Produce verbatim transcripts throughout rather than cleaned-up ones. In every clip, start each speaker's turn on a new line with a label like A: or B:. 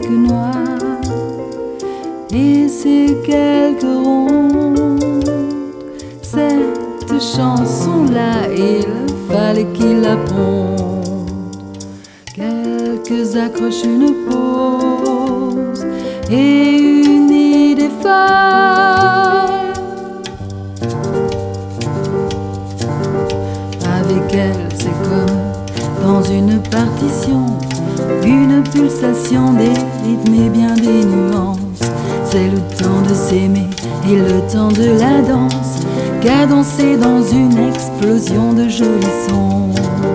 A: quelques noix et ces quelques rondes. Cette chanson-là, il fallait qu'il la ponde. Quelques accroches, une pause et une idée folle. Avec elle, c'est comme dans une partition, une pulsation, des rythmes et bien des nuances. C'est le temps de s'aimer et le temps de la danse, cadencé dans une explosion de jolis sons.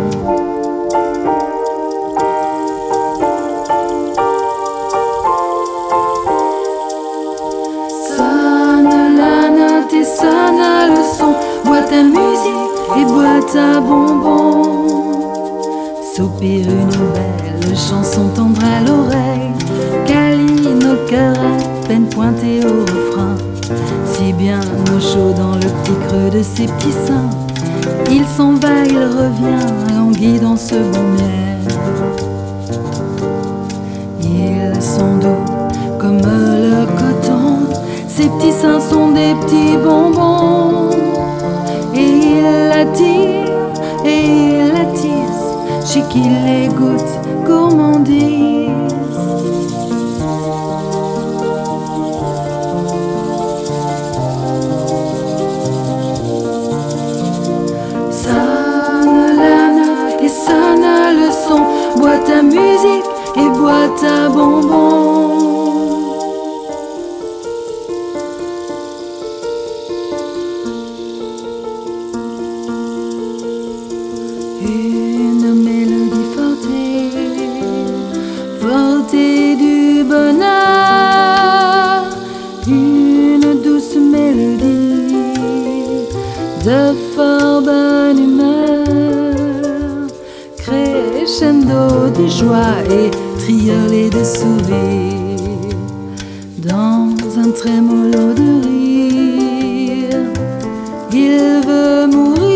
A: Sonne la note et sonne le son, bois ta musique et bois ta bonbon. Soupire une belle chanson tendre à l'oreille, câline au cœur à peine pointé au refrain. Si bien au chaud dans le petit creux de ses petits seins, il s'en va, il revient, langui dans ce bon miel. Ils sont doux comme le coton, ses petits seins sont des petits bonbons. Et il l'attire et il l'attise, chez qui les goûte gourmandise. Sonne la note et sonne le son, bois ta musique et bois ta bonbon. Une mélodie fortée, fortée du bonheur, une douce mélodie de fort bonne humeur, crescendo de joie et triolet de sourire, dans un trémolo de rire, il veut mourir.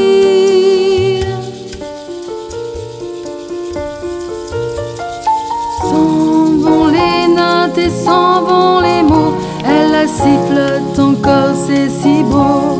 A: S'en vont les notes et s'en vont les mots, elle la sifflote encore, c'est si beau.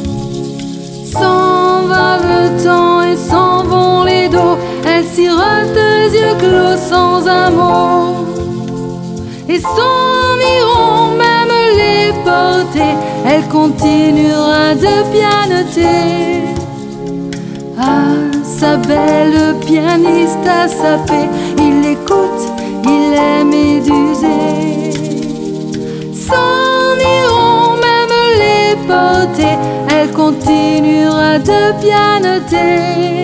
A: S'en va le temps et s'en vont les dos, elle sirote les yeux clos sans un mot. Et s'en iront même les portées, elle continuera de pianoter. Ah, sa belle pianiste, à sa fée, il écoute, il est médusé. S'en iront même les portées, elle continuera de pianoter.